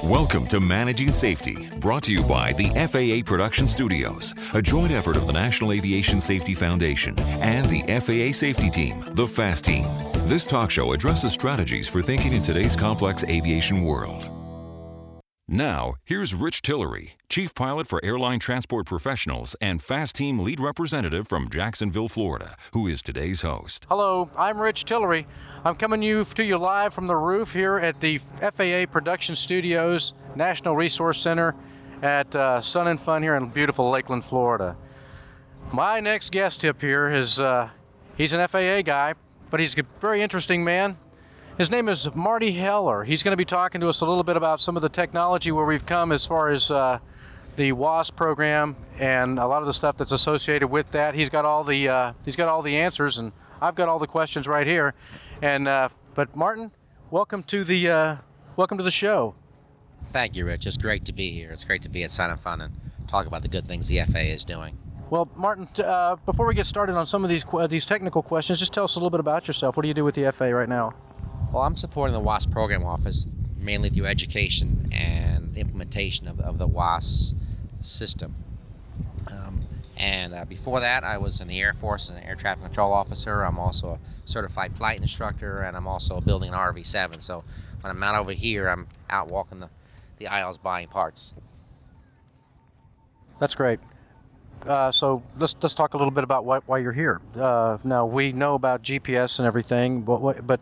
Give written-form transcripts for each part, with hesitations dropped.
Welcome to Managing Safety, brought to you by the FAA Production Studios, a joint effort of the National Aviation Safety Foundation and the FAA Safety Team, the FAST Team. This talk show addresses strategies for thinking in today's complex aviation world. Now, here's Rich Tillery, Chief Pilot for Airline Transport Professionals and FAST Team Lead Representative from Jacksonville, Florida, who is today's host. Hello, I'm Rich Tillery. I'm coming to you live from the roof here at the FAA Production Studios National Resource Center at Sun and Fun here in beautiful Lakeland, Florida. My next guest up here is, he's an FAA guy, but he's a very interesting man. His name is Marty Heller. He's going to be talking to us a little bit about some of the technology where we've come as far as the WASP program and a lot of the stuff that's associated with that. He's got all the answers, and I've got all the questions right here. And but Martin, welcome to the show. Thank you, Rich. It's great to be here. It's great to be at Sun and Fun and talk about the good things the FAA is doing. Well, Martin, before we get started on some of these technical questions, just tell us a little bit about yourself. What do you do with the FAA right now? Well, I'm supporting the WASP program office mainly through education and implementation of the WASP system. Before that, I was in the Air Force as an air traffic control officer. I'm also a certified flight instructor, and I'm also building an RV-7. So when I'm not over here, I'm out walking the aisles buying parts. That's great. So let's talk a little bit about why you're here. Now we know about GPS and everything, but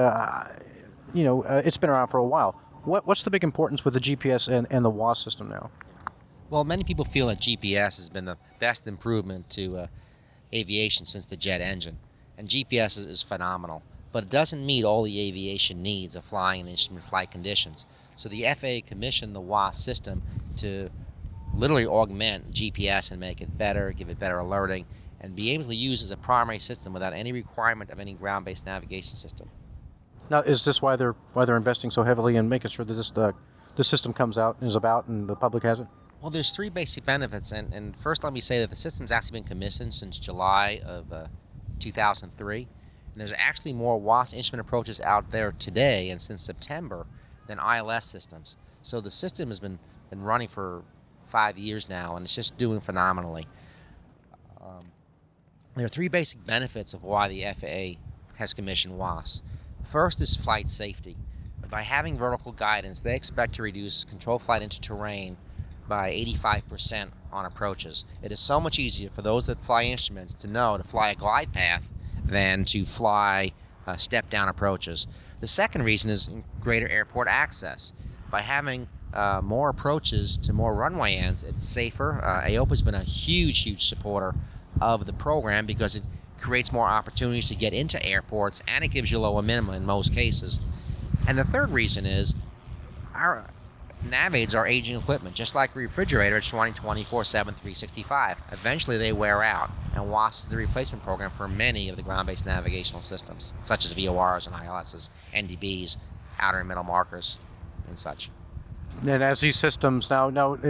it's been around for a while. What's the big importance with the GPS and the WASP system now? Well, many people feel that GPS has been the best improvement to aviation since the jet engine, and GPS is phenomenal, but it doesn't meet all the aviation needs of flying in instrument flight conditions. So the FAA commissioned the WASP system to literally augment GPS and make it better, give it better alerting, and be able to use as a primary system without any requirement of any ground-based navigation system. Now, is this why they're investing so heavily in making sure that this system comes out and is about and the public has it? Well, there's three basic benefits, and first let me say that the system's actually been commissioned since July of 2003, and there's actually more WASP instrument approaches out there today and since September than ILS systems. So the system has been running for 5 years now, and it's just doing phenomenally. There are three basic benefits of why the FAA has commissioned WASP. First is flight safety. By having vertical guidance, they expect to reduce control flight into terrain by 85% on approaches. It is so much easier for those that fly instruments to know to fly a glide path than to fly step-down approaches. The second reason is greater airport access. By having more approaches to more runway ends, it's safer. AOPA's been a huge supporter of the program because it creates more opportunities to get into airports, and it gives you lower minima in most cases. And the third reason is our NavAids are aging equipment. Just like a refrigerator, it's running 24/7, 365. Eventually they wear out, and WASP is the replacement program for many of the ground-based navigational systems, such as VORs and ILSs, NDBs, outer and middle markers, and such. And as these systems the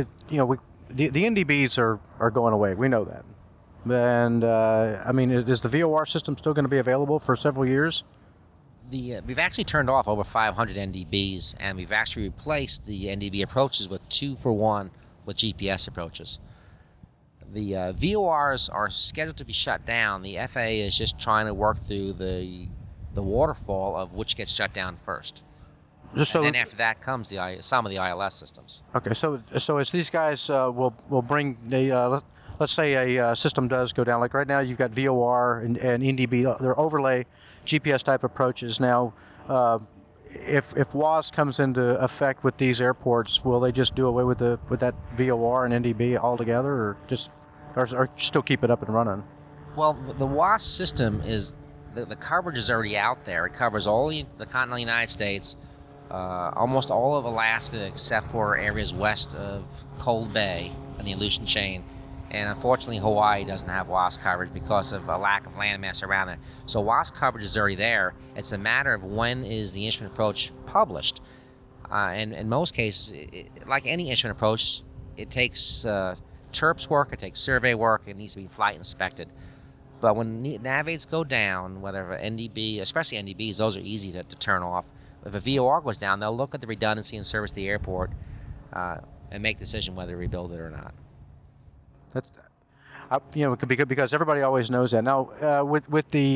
NDBs are going away. We know that. And is the VOR system still going to be available for several years? We've actually turned off over 500 NDBs, and we've actually replaced the NDB approaches with 2-for-1 with GPS approaches. The VORs are scheduled to be shut down. The FAA is just trying to work through the waterfall of which gets shut down first. And then after that comes some of the ILS systems. Okay, so as these guys will bring let's say a system does go down, like right now you've got VOR and NDB, they're overlay GPS type approaches. Now, if WASP comes into effect with these airports, will they just do away with that VOR and NDB altogether, or still keep it up and running? Well, the WASP system is the coverage is already out there. It covers all the continental United States, almost all of Alaska except for areas west of Cold Bay and the Aleutian Chain. And unfortunately, Hawaii doesn't have WASP coverage because of a lack of landmass around it. So WASP coverage is already there. It's a matter of when is the instrument approach published. And in most cases, like any instrument approach, it takes TERPS work, it takes survey work, it needs to be flight inspected. But when NavAids go down, whether NDB, especially NDBs, those are easy to turn off. a VOR goes down, they'll look at the redundancy and service of the airport and make a decision whether to rebuild it or not. That's, because everybody always knows that. Now, with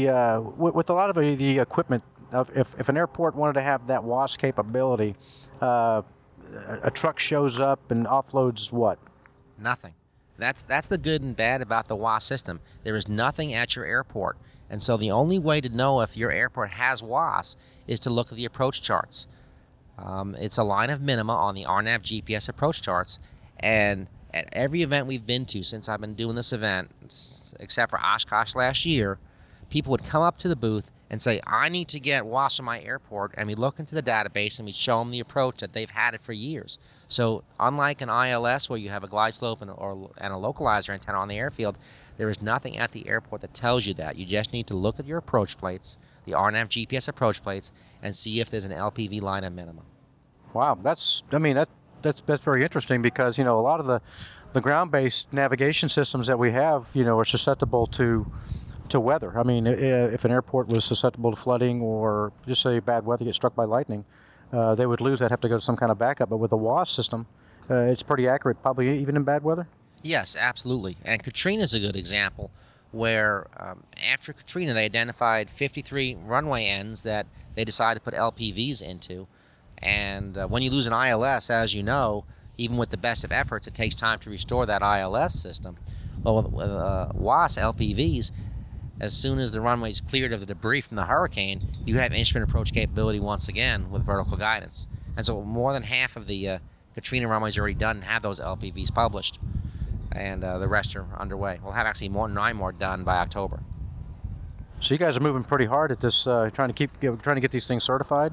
a lot of the equipment, if an airport wanted to have that WAAS capability, a truck shows up and offloads what? Nothing. That's the good and bad about the WAAS system. There is nothing at your airport. And so the only way to know if your airport has WAAS is to look at the approach charts. It's a line of minima on the RNAV GPS approach charts. And at every event we've been to since I've been doing this event, except for Oshkosh last year, people would come up to the booth and say, I need to get WAAS from my airport, and we look into the database and we show them the approach that they've had it for years. So unlike an ILS where you have a glide slope and a localizer antenna on the airfield, there is nothing at the airport that tells you that. You just need to look at your approach plates, the RNAV GPS approach plates, and see if there's an LPV line of minimum. Wow, that's very interesting because, a lot of the ground-based navigation systems that we have, are susceptible to weather. I mean, if an airport was susceptible to flooding or just say bad weather, get struck by lightning, they would lose that, have to go to some kind of backup. But with the WAAS system, it's pretty accurate, probably even in bad weather? Yes, absolutely. And Katrina is a good example where after Katrina, they identified 53 runway ends that they decided to put LPVs into. And when you lose an ILS, as you know, even with the best of efforts, it takes time to restore that ILS system. Well, with WAAS LPVs, as soon as the runway is cleared of the debris from the hurricane, you have instrument approach capability once again with vertical guidance. And so more than half of the Katrina runways are already done and have those LPVs published. And the rest are underway. We'll have actually 9 more done by October. So you guys are moving pretty hard at this, trying to get these things certified?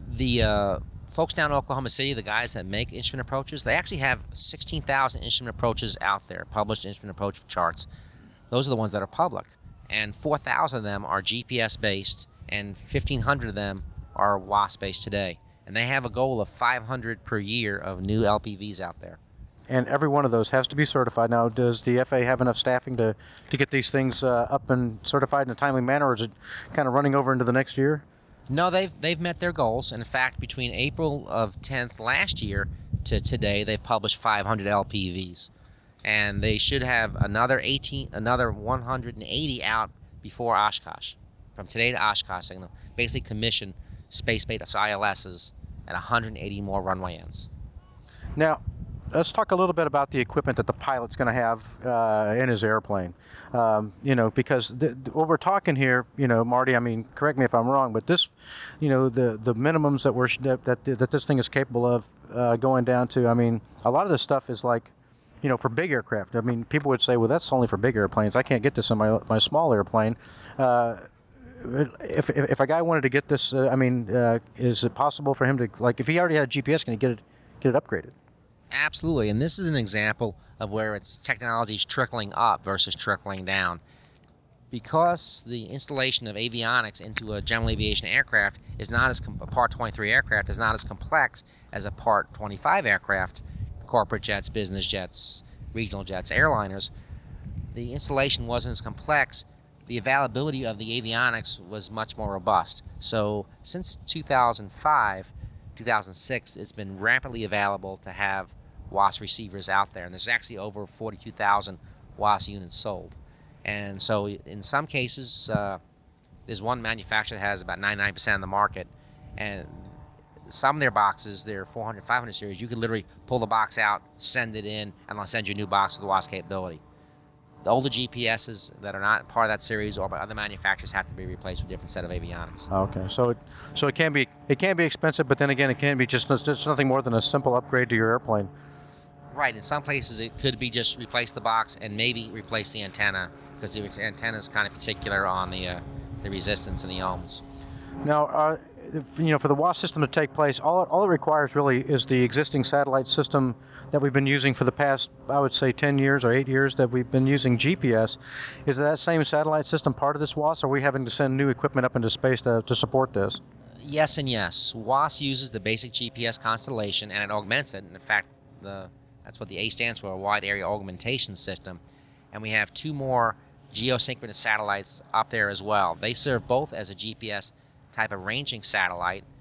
The folks down in Oklahoma City, the guys that make instrument approaches, they actually have 16,000 instrument approaches out there, published instrument approach charts. Those are the ones that are public. And 4,000 of them are GPS-based, and 1,500 of them are WAAS-based today. And they have a goal of 500 per year of new LPVs out there. And every one of those has to be certified. Now, does the FAA have enough staffing to get these things up and certified in a timely manner, or is it kind of running over into the next year? No, they've met their goals. In fact, between April of 10th last year to today, they've published 500 LPVs. And they should have another 180 out before Oshkosh. From today to Oshkosh, they're going to basically commission space-based ILSs at 180 more runway ends. Now, let's talk a little bit about the equipment that the pilot's going to have in his airplane. Because what we're talking here, Marty, I mean, correct me if I'm wrong, but this, the minimums that this thing is capable of going down to, I mean, a lot of this stuff is like, for big aircraft. I mean, people would say, well, that's only for big airplanes. I can't get this in my small airplane. If a guy wanted to get this, is it possible for him to, like, if he already had a GPS, can he get it upgraded? Absolutely, and this is an example of where its technology is trickling up versus trickling down. Because the installation of avionics into a general aviation aircraft is not as a Part 23 aircraft is not as complex as a Part 25 aircraft, corporate jets, business jets, regional jets, airliners. The installation wasn't as complex. The availability of the avionics was much more robust. So since 2005, 2006, it's been rampantly available to have WAAS receivers out there, and there's actually over 42,000 WAAS units sold. And so in some cases, there's one manufacturer that has about 99% of the market, and some of their boxes, their 400, 500 series, you could literally pull the box out, send it in, and they'll send you a new box with WAAS capability. The older GPSs that are not part of that series or by other manufacturers have to be replaced with a different set of avionics. Okay, so it can be expensive, but then again, it can be just nothing more than a simple upgrade to your airplane. Right. In some places, it could be just replace the box and maybe replace the antenna, because the antenna is kind of particular on the resistance and the ohms. Now, for the WAAS system to take place, all it requires really is the existing satellite system that we've been using for the past, I would say, 10 years or 8 years that we've been using GPS. Is that same satellite system part of this WAAS, or are we having to send new equipment up into space to support this? Yes and yes. WAAS uses the basic GPS constellation, and it augments it. And in fact, that's what the A stands for, a Wide Area Augmentation System. And we have 2 more geosynchronous satellites up there as well. They serve both as a GPS type of ranging satellite,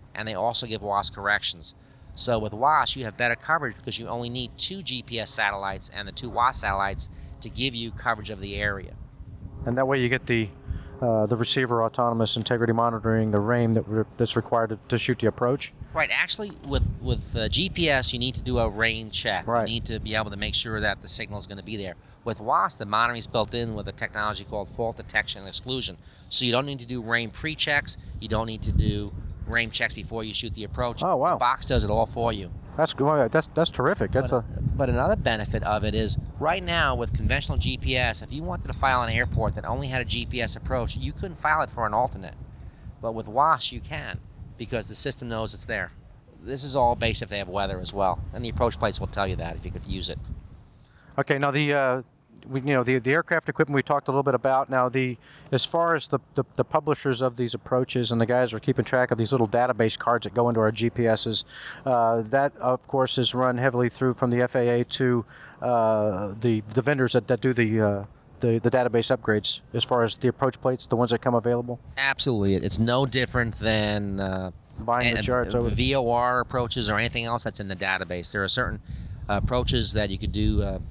and they also give WAAS corrections. So with WAAS, you have better coverage because you only need 2 GPS satellites and the 2 WAAS satellites to give you coverage of the area. And that way you get the receiver autonomous integrity monitoring, the RAIN that's required to shoot the approach. Right. Actually, with GPS, you need to do a RAIN check. Right. You need to be able to make sure that the signal is going to be there. With WAAS, the monitoring is built in with a technology called fault detection and exclusion. So you don't need to do RAIN pre-checks. You don't need to do RAIN checks before you shoot the approach. Oh, wow. The box does it all for you. That's terrific. But another benefit of it is right now with conventional GPS, if you wanted to file an airport that only had a GPS approach, you couldn't file it for an alternate. But with WAAS, you can because the system knows it's there. This is all based if they have weather as well, and the approach plates will tell you that if you could use it. Okay, now the aircraft equipment we talked a little bit about. Now as far as the publishers of these approaches and the guys who are keeping track of these little database cards that go into our GPSs, that of course is run heavily through from the FAA to the vendors that do the database upgrades as far as the approach plates, the ones that come available. Absolutely, it's no different than buying the charts over VOR approaches or anything else that's in the database. There are certain approaches that you could do,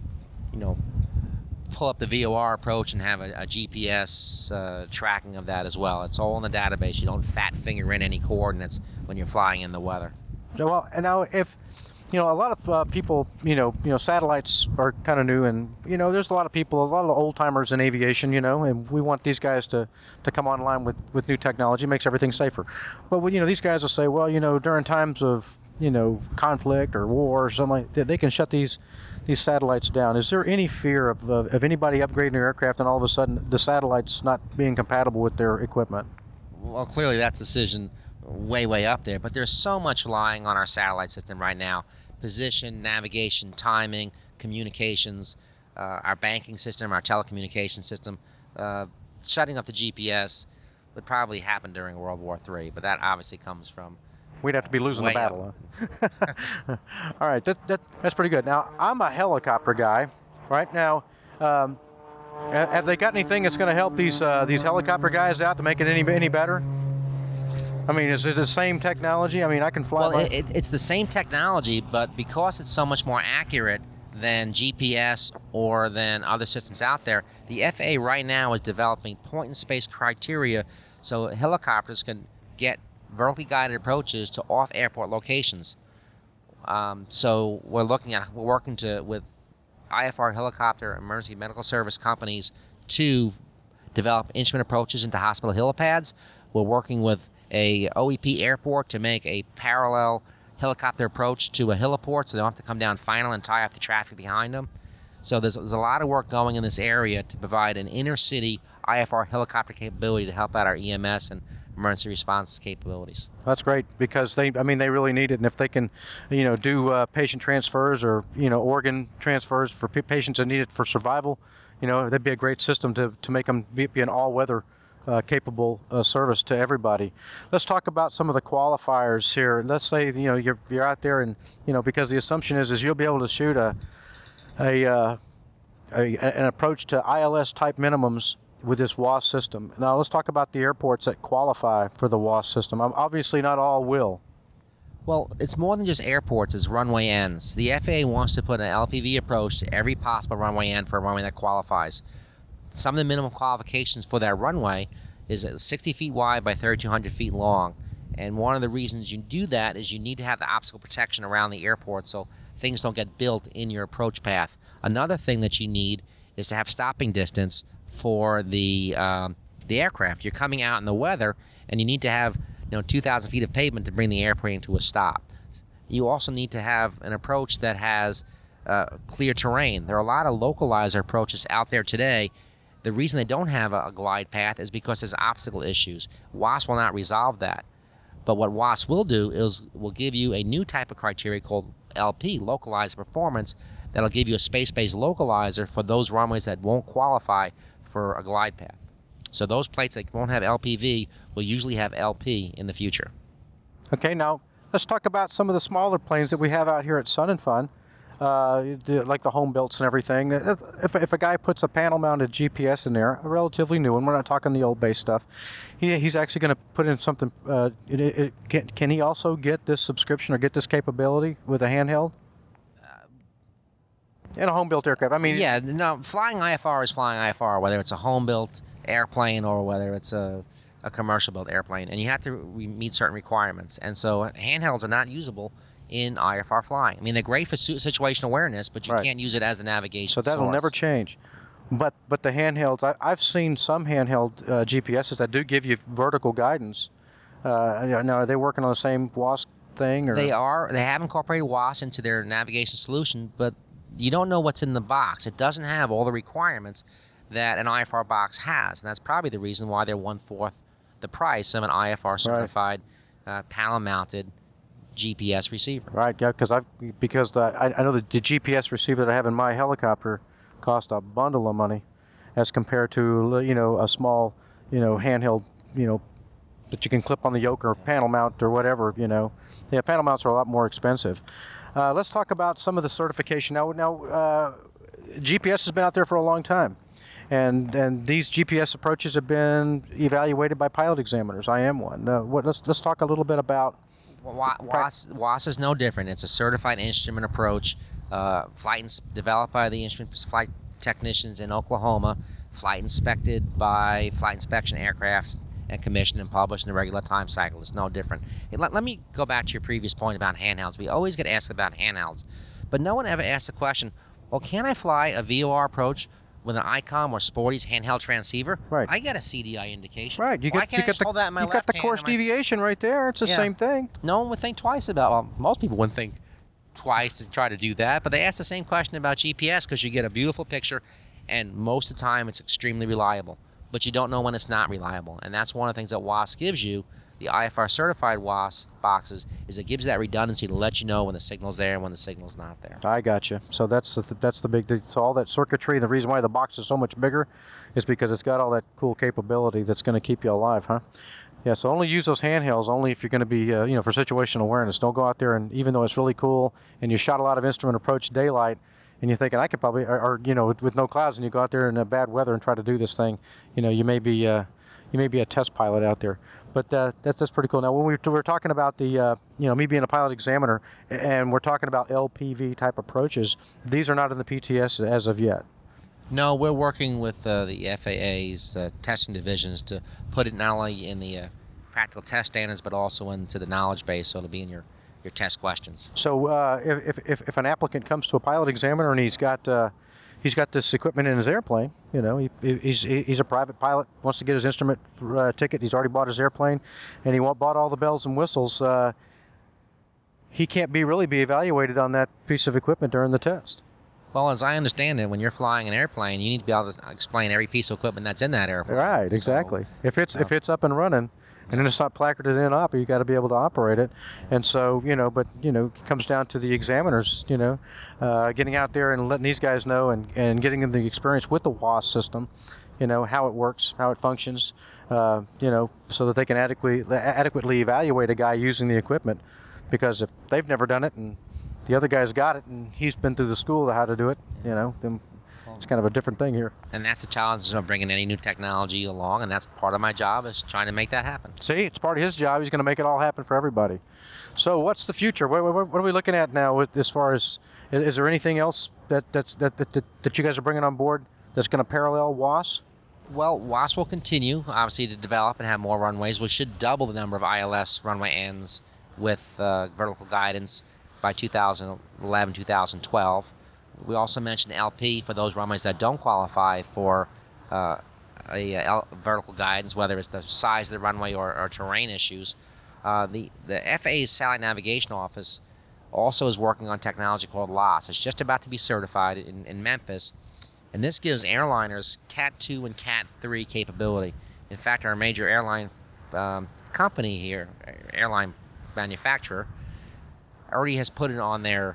pull up the VOR approach and have a GPS tracking of that as well. It's all in the database. You don't fat finger in any coordinates when you're flying in the weather. Well, and now if a lot of people, satellites are kind of new, and there's a lot of old timers in aviation, and we want these guys to come online with new technology. It makes everything safer. But these guys will say, well, during times of conflict or war or something like that, they can shut these satellites down. Is there any fear of anybody upgrading their aircraft and all of a sudden the satellites not being compatible with their equipment? Well, clearly that's a decision way up there, but there's so much relying on our satellite system right now. Position, navigation, timing, communications, our banking system, our telecommunication system. Shutting off the GPS would probably happen during World War III, but that obviously comes from we'd have to be losing the battle. Huh? All right, that's pretty good. Now, I'm a helicopter guy. Right now, have they got anything that's going to help these helicopter guys out to make it any better? I mean, is it the same technology? I mean, I can fly. Well, it's the same technology, but because it's so much more accurate than GPS or than other systems out there, the FAA right now is developing point-in-space criteria so helicopters can get vertically guided approaches to off-airport locations. So we're working with IFR helicopter emergency medical service companies to develop instrument approaches into hospital helipads. We're working with a OEP airport to make a parallel helicopter approach to a heliport so they don't have to come down final and tie up the traffic behind them. So there's a lot of work going in this area to provide an inner-city IFR helicopter capability to help out our EMS and emergency response capabilities. That's great because they really need it, and if they can, do patient transfers or organ transfers for patients that need it for survival, that'd be a great system to make them be an all-weather capable service to everybody. Let's talk about some of the qualifiers here. Let's say you're out there and because the assumption is you'll be able to shoot an approach to ILS type minimums with this WAAS system. Now let's talk about the airports that qualify for the WAAS system. Obviously not all will. Well, it's more than just airports, it's runway ends. The FAA wants to put an LPV approach to every possible runway end for a runway that qualifies. Some of the minimum qualifications for that runway is 60 feet wide by 3,200 feet long. And one of the reasons you do that is you need to have the obstacle protection around the airport so things don't get built in your approach path. Another thing that you need is to have stopping distance for the aircraft. You're coming out in the weather, and you need to have 2,000 feet of pavement to bring the airplane to a stop. You also need to have an approach that has clear terrain. There are a lot of localizer approaches out there today. The reason they don't have a glide path is because there's obstacle issues. WAAS will not resolve that. But what WAAS will do is will give you a new type of criteria called LP, localized performance, that'll give you a space-based localizer for those runways that won't qualify for a glide path. So those plates that won't have LPV will usually have LP in the future. Okay, now let's talk about some of the smaller planes that we have out here at Sun and Fun. like the home builts and everything. If a guy puts a panel-mounted GPS in there, a relatively new one, we're not talking the old base stuff, he's actually going to put in something. Can he also get this subscription or get this capability with a handheld? In a home-built aircraft. I mean, yeah, no, flying IFR is flying IFR, whether it's a home-built airplane or whether it's a commercial-built airplane, and you have to meet certain requirements. And so handhelds are not usable in IFR flying. I mean, they're great for situational awareness, but you can't use it as a navigation So that'll source. never change. But the handhelds, I've seen some handheld GPSs that do give you vertical guidance. Now, are they working on the same WASP thing? Or? They are. They have incorporated WASP into their navigation solution, but you don't know what's in the box. It doesn't have all the requirements that an IFR box has, and that's probably the reason why they're 1/4 the price of an IFR certified panel-mounted GPS receiver. Right, yeah, because I know the GPS receiver that I have in my helicopter cost a bundle of money, as compared to a small handheld that you can clip on the yoke or panel mount or whatever. Yeah, panel mounts are a lot more expensive. Let's talk about some of the certification now. GPS has been out there for a long time, and these GPS approaches have been evaluated by pilot examiners. I am one. Let's talk a little bit about. WAS is no different. It's a certified instrument approach, developed by the flight technicians in Oklahoma, flight inspected by flight inspection aircraft, and commissioned and published in the regular time cycle. It's no different. Let me go back to your previous point about handhelds. We always get asked about handhelds, but no one ever asks the question, well, can I fly a VOR approach with an ICOM or Sporty's handheld transceiver? Right. I get a CDI indication. Right. You got the course deviation right there. It's the same thing. No one would think twice about. Well, most people wouldn't think twice to try to do that, but they ask the same question about GPS because you get a beautiful picture, and most of the time it's extremely reliable. But you don't know when it's not reliable, and that's one of the things that WASP gives you. The IFR certified WASP boxes is it gives you that redundancy to let you know when the signal's there and when the signal's not there. I got you. So that's the big. So all that circuitry. The reason why the box is so much bigger is because it's got all that cool capability that's going to keep you alive, huh? Yeah. So only use those handhelds only if you're going to be for situational awareness. Don't go out there and even though it's really cool and you shot a lot of instrument approach daylight. And you're thinking I could probably, with no clouds, and you go out there in bad weather and try to do this thing, you may be a test pilot out there. But that's pretty cool. Now, when we're talking about the, me being a pilot examiner, and we're talking about LPV type approaches, these are not in the PTS as of yet. No, we're working with the FAA's testing divisions to put it not only in the practical test standards, but also into the knowledge base, so it'll be in your test questions. So if an applicant comes to a pilot examiner and he's got this equipment in his airplane, he's a private pilot, wants to get his instrument ticket, he's already bought his airplane, and he bought all the bells and whistles, he can't be evaluated on that piece of equipment during the test. Well, as I understand it, when you're flying an airplane, you need to be able to explain every piece of equipment that's in that airplane. Right, exactly. So, if it's up and running, and then it's not placarded in op, you got to be able to operate it. And so, it comes down to the examiners, getting out there and letting these guys know and getting them the experience with the WAS system, how it works, how it functions, so that they can adequately evaluate a guy using the equipment. Because if they've never done it and the other guy's got it and he's been through the school of how to do it, then it's kind of a different thing here. And that's the challenge of bringing any new technology along, and that's part of my job is trying to make that happen. See, it's part of his job. He's going to make it all happen for everybody. So what's the future? What are we looking at now as far as, is there anything else that you guys are bringing on board that's going to parallel WAS? Well, WAS will continue, obviously, to develop and have more runways. We should double the number of ILS runway ends with vertical guidance by 2011, 2012. We also mentioned LP for those runways that don't qualify for vertical guidance, whether it's the size of the runway or terrain issues. The FAA's Satellite Navigation Office also is working on technology called LOS. It's just about to be certified in Memphis, and this gives airliners Cat 2 and Cat 3 capability. In fact, our major airline company here, airline manufacturer, already has put it on their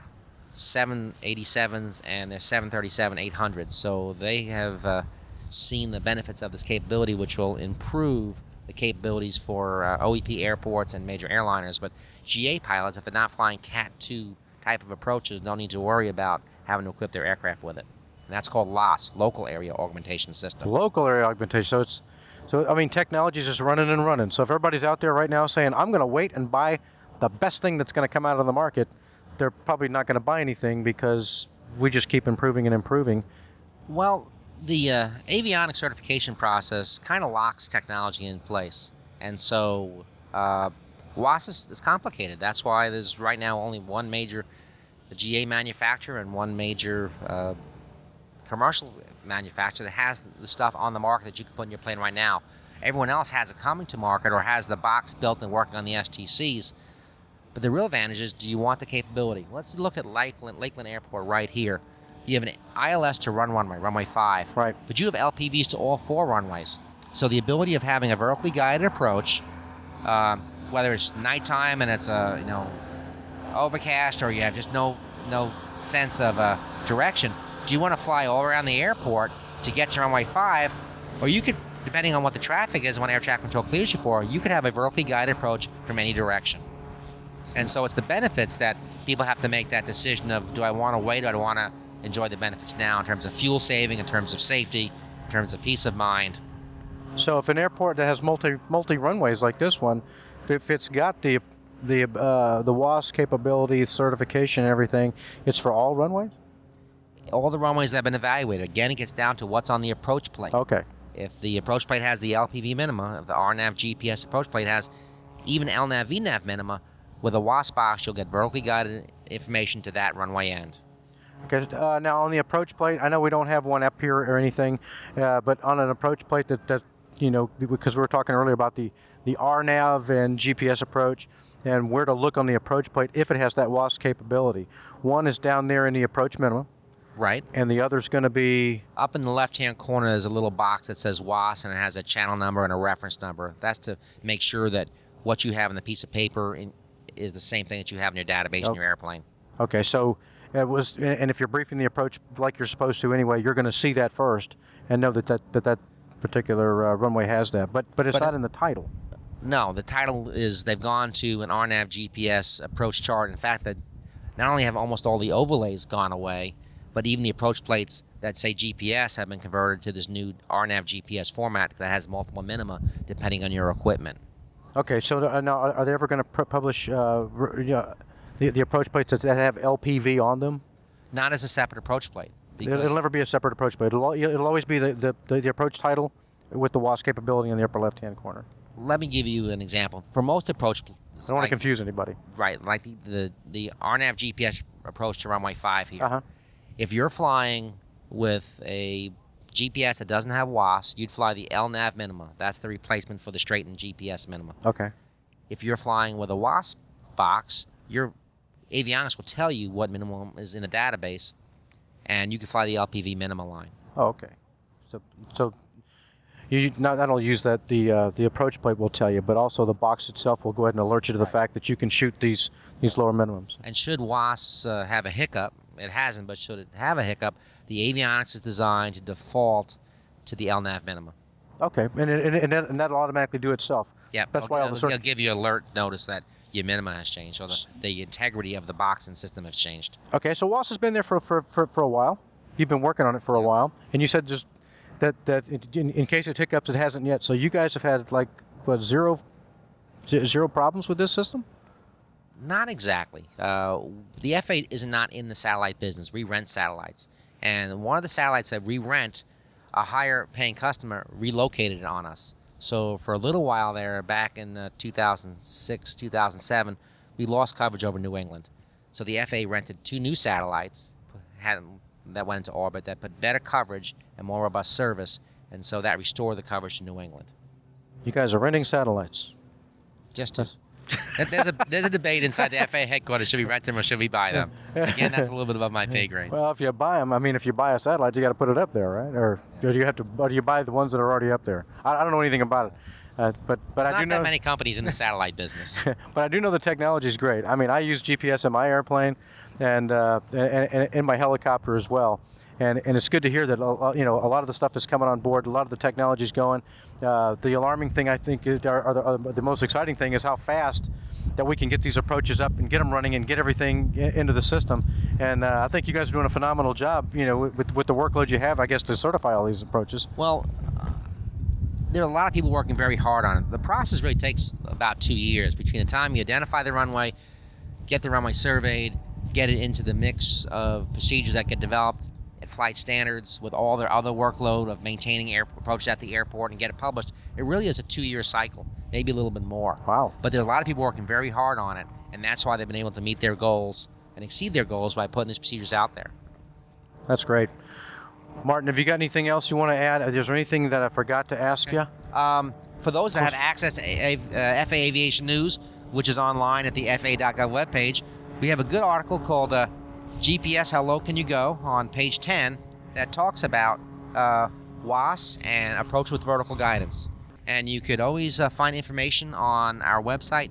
787s and their 737-800s. So they have seen the benefits of this capability, which will improve the capabilities for OEP airports and major airliners. But GA pilots, if they're not flying Cat 2 type of approaches don't need to worry about having to equip their aircraft with it. And that's called LAAS, Local Area Augmentation System. Local area augmentation. So I mean, technology is just running and running. So if everybody's out there right now saying, I'm going to wait and buy the best thing that's going to come out of the market, they're probably not going to buy anything because we just keep improving and improving. Well, the avionics certification process kind of locks technology in place. And so WAAS is complicated. That's why there's right now only one major GA manufacturer and one major commercial manufacturer that has the stuff on the market that you can put in your plane right now. Everyone else has it coming to market or has the box built and working on the STCs. But the real advantage is, do you want the capability? Let's look at Lakeland Airport right here. You have an ILS to runway 5. Right. But you have LPVs to all 4 runways. So the ability of having a vertically guided approach, whether it's nighttime and it's overcast or you have just no sense of direction, do you want to fly all around the airport to get to runway 5? Or you could, depending on what the traffic is, when air traffic control clears you for, you could have a vertically guided approach from any direction. And so it's the benefits that people have to make that decision of, do I want to wait or do I want to enjoy the benefits now in terms of fuel saving, in terms of safety, in terms of peace of mind. So if an airport that has multi runways like this one, if it's got the WAAS capability, certification, and everything, it's for all runways? All the runways that have been evaluated. Again, it gets down to what's on the approach plate. Okay. If the approach plate has the LPV minima, if the RNAV GPS approach plate has even LNAV VNAV minima, with a WAAS box, you'll get vertically guided information to that runway end. Okay. Now on the approach plate, I know we don't have one up here or anything, but on an approach plate that because we were talking earlier about the RNAV and GPS approach and where to look on the approach plate if it has that WAAS capability. One is down there in the approach minimum. Right. And the other's going to be... Up in the left-hand corner, there's a little box that says WAAS, and it has a channel number and a reference number. That's to make sure that what you have in the piece of paper is the same thing that you have in your database in your airplane. Okay, so and if you're briefing the approach like you're supposed to anyway, you're going to see that first and know that particular runway has that. But it's not in the title. No, the title is they've gone to an RNAV GPS approach chart. In fact, that not only have almost all the overlays gone away, but even the approach plates that say GPS have been converted to this new RNAV GPS format that has multiple minima depending on your equipment. Okay, so now are they ever going to publish the approach plates that have LPV on them? Not as a separate approach plate. It'll never be a separate approach plate. It'll always be the approach title with the WAAS capability in the upper left-hand corner. Let me give you an example. For most approach plates... I don't want to confuse anybody. Right, like the RNAV GPS approach to runway 5 here. Uh-huh. If you're flying with a GPS that doesn't have WAAS, you'd fly the LNAV minima. That's the replacement for the straightened GPS minima. Okay. If you're flying with a WAAS box, your avionics will tell you what minimum is in the database, and you can fly the LPV minima line. Oh, okay. So you not only use that the approach plate will tell you, but also the box itself will go ahead and alert you to the fact that you can shoot these lower minimums. And should WAAS have a hiccup, it hasn't, but should it have a hiccup, the avionics is designed to default to the LNAV minima. Okay, and that'll automatically do itself. Yeah, that's why it'll give you alert notice that your minima has changed, or the integrity of the box and system has changed. Okay, so WAAS has been there for a while. You've been working on it for a while, and you said just that in case it hiccups, it hasn't yet. So you guys have had zero problems with this system? Not exactly. The FAA is not in the satellite business. We rent satellites. And one of the satellites that we rent, a higher paying customer relocated it on us. So for a little while there, back in 2006, 2007, we lost coverage over New England. So the FAA rented 2 new satellites that went into orbit that put better coverage and more robust service. And so that restored the coverage to New England. You guys are renting satellites. Just to... There's a debate inside the FAA headquarters. Should we rent them or should we buy them? Again, that's a little bit above my pay grade. Well, if you buy them, if you buy a satellite, you got to put it up there, right? Or do you buy the ones that are already up there? I don't know anything about it, but There's I do know not that many companies in the satellite business. But I do know the technology is great. I use GPS in my airplane and in my helicopter as well. And it's good to hear that a lot of the stuff is coming on board. A lot of the technology is going. The alarming thing, I think, the most exciting thing is how fast that we can get these approaches up and get them running and get everything into the system. And I think you guys are doing a phenomenal job, with the workload you have, I guess, to certify all these approaches. Well, there are a lot of people working very hard on it. The process really takes about 2 years between the time you identify the runway, get the runway surveyed, get it into the mix of procedures that get developed at flight standards with all their other workload of maintaining approaches at the airport and get it published. It really is a 2-year cycle, maybe a little bit more. Wow. But there are a lot of people working very hard on it, and that's why they've been able to meet their goals and exceed their goals by putting these procedures out there. That's great. Martin, have you got anything else you want to add? Is there anything that I forgot to ask you? For those that have access to FAA Aviation News, which is online at the FAA.gov webpage, we have a good article called GPS, How Low Can You Go, on page 10 that talks about WAAS and approach with vertical guidance. And you could always find information on our website,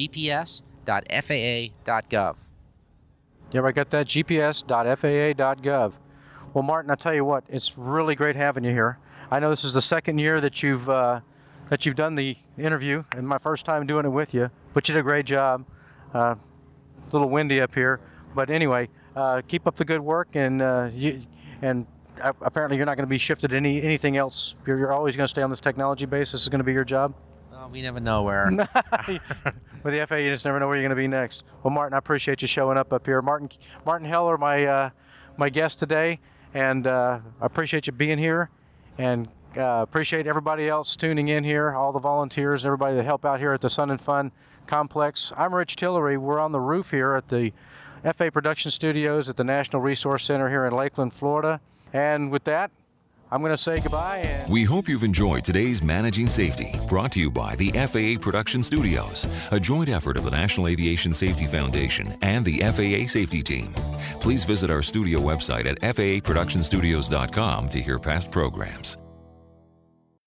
gps.faa.gov. Yeah, I got that, gps.faa.gov. Well, Martin, I tell you what, it's really great having you here. I know this is the second year that you've done the interview, and my first time doing it with you, but you did a great job. A little windy up here, but anyway, keep up the good work, and apparently you're not going to be shifted to anything else. You're always going to stay on this technology base. This is going to be your job. Well, we never know where. With the FAA, you just never know where you're going to be next. Well, Martin, I appreciate you showing up here. Martin Heller, my guest today, and I appreciate you being here, and appreciate everybody else tuning in here, all the volunteers, everybody that help out here at the Sun and Fun Complex. I'm Rich Tillery. We're on the roof here at the FAA Production Studios at the National Resource Center here in Lakeland, Florida. And with that, I'm going to say goodbye. We hope you've enjoyed today's Managing Safety, brought to you by the FAA Production Studios, a joint effort of the National Aviation Safety Foundation and the FAA Safety Team. Please visit our studio website at faaproductionstudios.com to hear past programs.